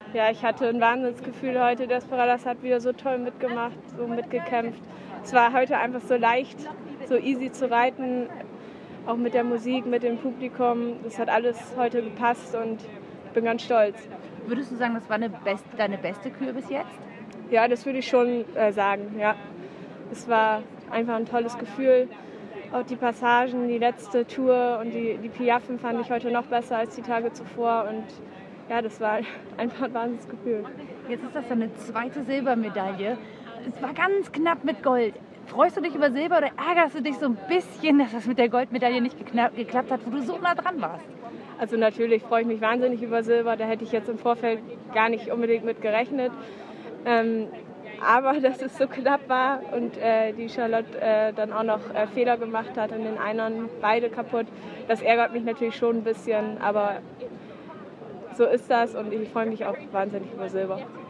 Ja, ich hatte ein Wahnsinnsgefühl heute. Desperadas hat wieder so toll mitgemacht, so mitgekämpft. Es war heute einfach so leicht, so easy zu reiten, auch mit der Musik, mit dem Publikum. Das hat alles heute gepasst und ich bin ganz stolz. Würdest du sagen, das war deine beste Kür bis jetzt? Ja, das würde ich schon sagen, ja. Es war einfach ein tolles Gefühl. Auch die Passagen, die letzte Tour und die Piaffen fand ich heute noch besser als die Tage zuvor. Und ja, das war einfach ein Wahnsinnsgefühl. Jetzt ist das deine zweite Silbermedaille. Es war ganz knapp mit Gold. Freust du dich über Silber oder ärgerst du dich so ein bisschen, dass das mit der Goldmedaille nicht geklappt hat, wo du so nah dran warst? Also natürlich freue ich mich wahnsinnig über Silber. Da hätte ich jetzt im Vorfeld gar nicht unbedingt mit gerechnet. Aber dass es so knapp war und die Charlotte dann auch noch Fehler gemacht hat und den Einern beide kaputt, das ärgert mich natürlich schon ein bisschen. Aber so ist das und ich freue mich auch wahnsinnig über Silber.